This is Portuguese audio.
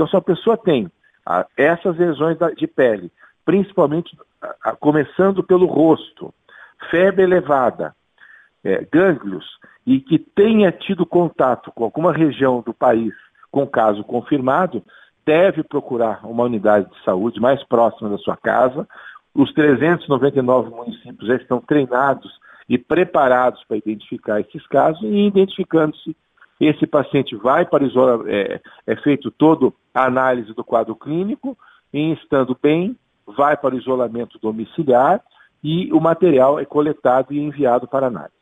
Então, se a pessoa tem essas lesões de pele, principalmente começando pelo rosto, febre elevada, gânglios, e que tenha tido contato com alguma região do país com caso confirmado, deve procurar uma unidade de saúde mais próxima da sua casa. Os 399 municípios já estão treinados e preparados para identificar esses casos, e identificando-se, esse paciente vai para isolamento, é feito toda a análise do quadro clínico, e estando bem, vai para o isolamento domiciliar e o material é coletado e enviado para análise.